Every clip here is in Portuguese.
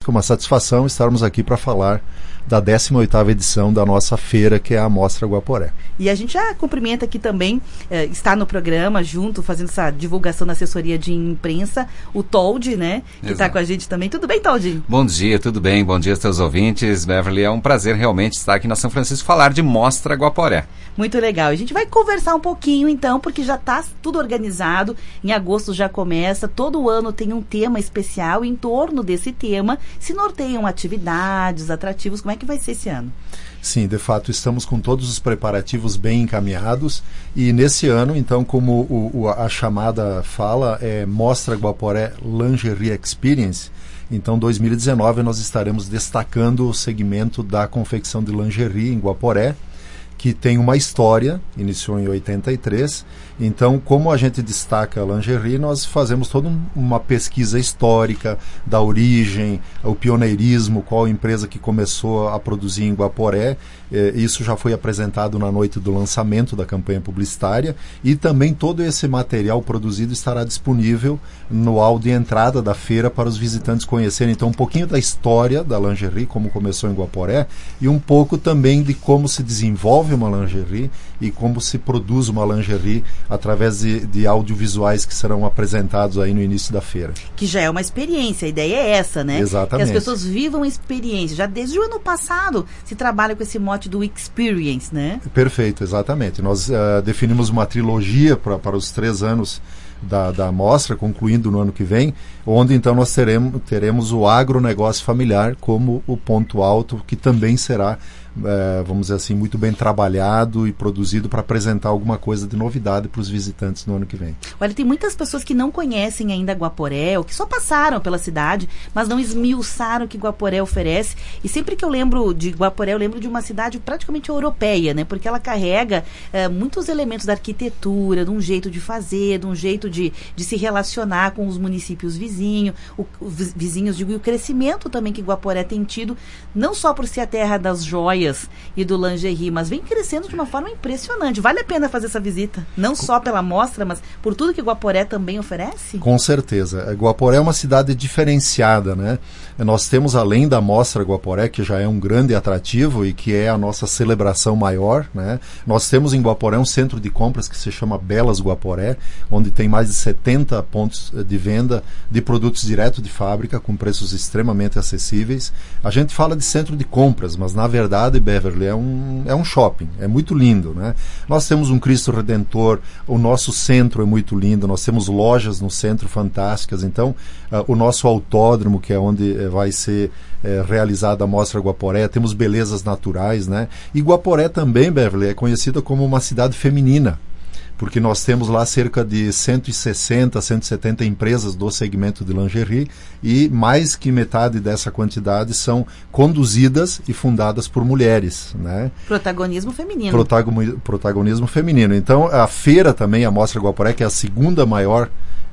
É uma satisfação estarmos aqui para falar da 18ª edição da nossa feira, que é a Mostra Guaporé. E a gente já cumprimenta aqui também, está no programa junto, fazendo essa divulgação na assessoria de imprensa, o Toldi, né, que está com a gente também. Tudo bem, Toldi? Bom dia, tudo bem? Bom dia aos teus ouvintes, Beverly. É um prazer realmente estar aqui na São Francisco falar de Mostra Guaporé. Muito legal. A gente vai conversar um pouquinho, então, porque já está tudo organizado. Em agosto já começa. Todo ano tem um tema especial. Em torno desse tema se norteiam atividades, atrativos. Como é que vai ser esse ano? Sim, de fato, estamos com todos os preparativos bem encaminhados. E nesse ano, então, como a chamada fala, é Mostra Guaporé Lingerie Experience. Então, 2019, nós estaremos destacando o segmento da confecção de lingerie em Guaporé, que tem uma história, iniciou em 83. Então, como a gente destaca a lingerie, nós fazemos toda uma pesquisa histórica da origem, o pioneirismo, qual empresa que começou a produzir em Guaporé. Isso já foi apresentado na noite do lançamento da campanha publicitária, e também todo esse material produzido estará disponível no hall de entrada da feira para os visitantes conhecerem. Então, um pouquinho da história da lingerie, como começou em Guaporé, e um pouco também de como se desenvolve uma lingerie e como se produz uma lingerie através de audiovisuais que serão apresentados aí no início da feira. Que já é uma experiência, a ideia é essa, né? Exatamente. Que as pessoas vivam a experiência. Já desde o ano passado se trabalha com esse mote do experience, né? Perfeito, exatamente. Nós definimos uma trilogia para os 3 anos da mostra, concluindo no ano que vem, onde então nós teremos o agronegócio familiar como o ponto alto, que também será, vamos dizer assim, muito bem trabalhado e produzido para apresentar alguma coisa de novidade para os visitantes no ano que vem. Olha, tem muitas pessoas que não conhecem ainda Guaporé, ou que só passaram pela cidade, mas não esmiuçaram o que Guaporé oferece. E sempre que eu lembro de Guaporé, eu lembro de uma cidade praticamente europeia, né? Porque ela carrega muitos elementos da arquitetura, de um jeito de fazer, de um jeito de se relacionar com os municípios vizinhos, digo, e o crescimento também que Guaporé tem tido, não só por ser a terra das joias e do lingerie, mas vem crescendo de uma forma impressionante. Vale a pena fazer essa visita, não só pela mostra, mas por tudo que Guaporé também oferece? Com certeza. Guaporé é uma cidade diferenciada, né? Nós temos, além da Mostra Guaporé, que já é um grande atrativo e que é a nossa celebração maior, né? Nós temos em Guaporé um centro de compras que se chama Belas Guaporé, onde tem mais de 70 pontos de venda de produtos direto de fábrica, com preços extremamente acessíveis. A gente fala de centro de compras, mas na verdade, Beverly, é um shopping, é muito lindo, né? Nós temos um Cristo Redentor, o nosso centro é muito lindo, nós temos lojas no centro fantásticas. Então, o nosso autódromo, que é onde vai ser realizada a Mostra Guaporé, temos belezas naturais, né? E Guaporé também, Beverly, é conhecida como uma cidade feminina, porque nós temos lá cerca de 160, 170 empresas do segmento de lingerie, e mais que metade dessa quantidade são conduzidas e fundadas por mulheres, né? Protagonismo feminino. Protagonismo feminino. Então, a feira também, a Mostra Guaporé, que é a segunda maior,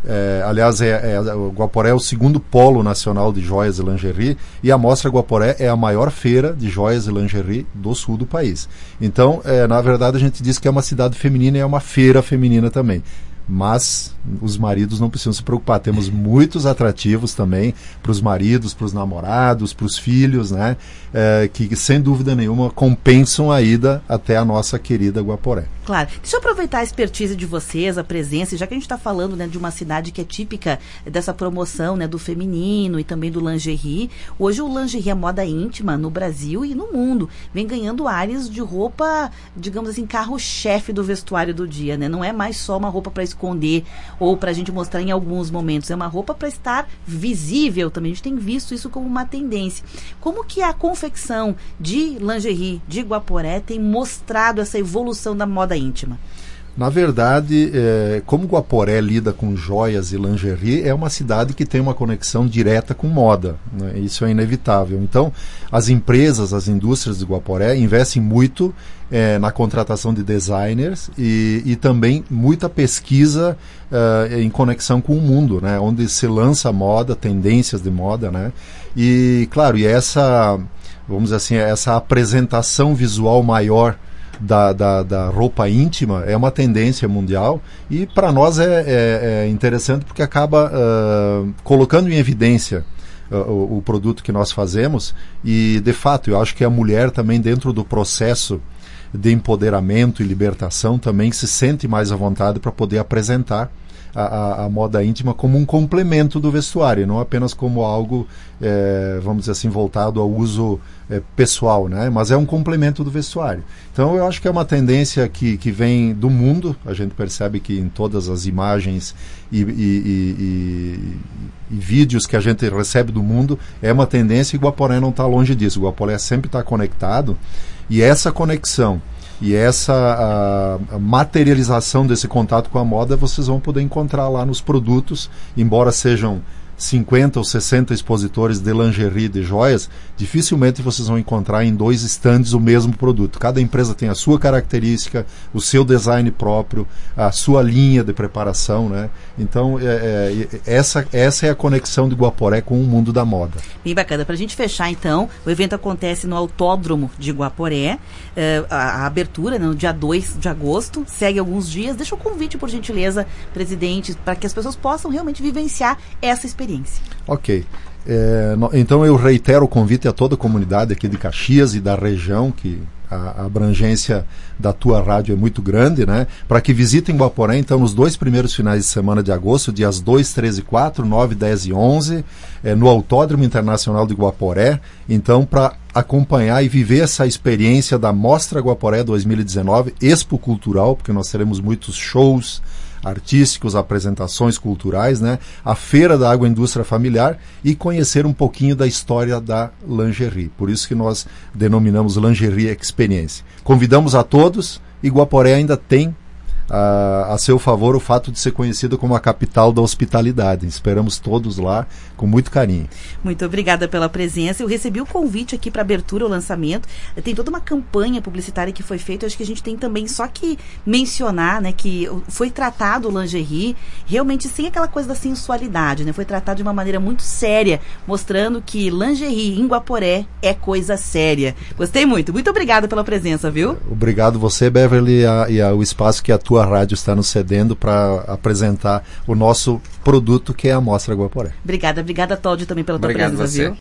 aliás, o Guaporé é o segundo polo nacional de joias e lingerie, e a Mostra Guaporé é a maior feira de joias e lingerie do sul do país. Então, na verdade, a gente diz que é uma cidade feminina e é uma feira feminina também. Mas os maridos não precisam se preocupar. Temos muitos atrativos também para os maridos, para os namorados, para os filhos, né? Que sem dúvida nenhuma compensam a ida até a nossa querida Guaporé. Claro. Deixa eu aproveitar a expertise de vocês, a presença, já que a gente está falando, né, de uma cidade que é típica dessa promoção, né, do feminino e também do lingerie. Hoje o lingerie é moda íntima no Brasil e no mundo. Vem ganhando áreas de roupa, digamos assim, carro-chefe do vestuário do dia, né? Não é mais só uma roupa para esconder ou para a gente mostrar em alguns momentos. É uma roupa para estar visível também. A gente tem visto isso como uma tendência. Como que a confecção de lingerie de Guaporé tem mostrado essa evolução da moda íntima? Na verdade, como Guaporé lida com joias e lingerie, é uma cidade que tem uma conexão direta com moda, né? Isso é inevitável. Então, as empresas, as indústrias de Guaporé investem muito na contratação de designers e também muita pesquisa em conexão com o mundo, né? Onde se lança moda, tendências de moda, né? E, claro, vamos dizer assim, essa apresentação visual maior da roupa íntima é uma tendência mundial, e para nós é interessante porque acaba colocando em evidência o produto que nós fazemos, e de fato eu acho que a mulher também, dentro do processo de empoderamento e libertação, também se sente mais à vontade para poder apresentar a moda íntima como um complemento do vestuário, não apenas como algo, vamos dizer assim, voltado ao uso pessoal, né? Mas é um complemento do vestuário. Então eu acho que é uma tendência que vem do mundo. A gente percebe que em todas as imagens e vídeos que a gente recebe do mundo, é uma tendência, e o Guaporé não está longe disso. O Guaporé sempre está conectado, e essa conexão e essa a materialização desse contato com a moda vocês vão poder encontrar lá nos produtos, embora sejam 50 ou 60 expositores de lingerie, de joias, dificilmente vocês vão encontrar em 2 estandes o mesmo produto. Cada empresa tem a sua característica, o seu design próprio, a sua linha de preparação, né? Então, essa é a conexão de Guaporé com o mundo da moda. Bem bacana. Para a gente fechar, então, o evento acontece no Autódromo de Guaporé, a abertura, né, no dia 2 de agosto, segue alguns dias. Deixa o convite, por gentileza, presidente, para que as pessoas possam realmente vivenciar essa experiência. Ok. Então eu reitero o convite a toda a comunidade aqui de Caxias e da região, que a abrangência da tua rádio é muito grande, né? Para que visitem Guaporé, então, nos 2 primeiros finais de semana de agosto, dias 2, 3 e 4, 9, 10 e 11, no Autódromo Internacional de Guaporé, então, para acompanhar e viver essa experiência da Mostra Guaporé 2019, Expo Cultural, porque nós teremos muitos shows artísticos, apresentações culturais, né? A Feira da Agroindústria Familiar, e conhecer um pouquinho da história da lingerie. Por isso que nós denominamos Lingerie Experience. Convidamos a todos, e Guaporé ainda tem a seu favor o fato de ser conhecido como a capital da hospitalidade. Esperamos todos lá com muito carinho. Muito obrigada pela presença. Eu recebi o convite aqui para abertura, o lançamento. Tem toda uma campanha publicitária que foi feita. Acho que a gente tem também só que mencionar, né, que foi tratado o lingerie realmente sem aquela coisa da sensualidade, né? Foi tratado de uma maneira muito séria, mostrando que lingerie em Guaporé é coisa séria. Gostei muito. Muito obrigada pela presença, viu? Obrigado você, Beverly, e o espaço que a tua rádio está nos cedendo para apresentar o nosso produto, que é a Mostra Guaporé. Obrigada, Cláudio, também pela tua presença, viu?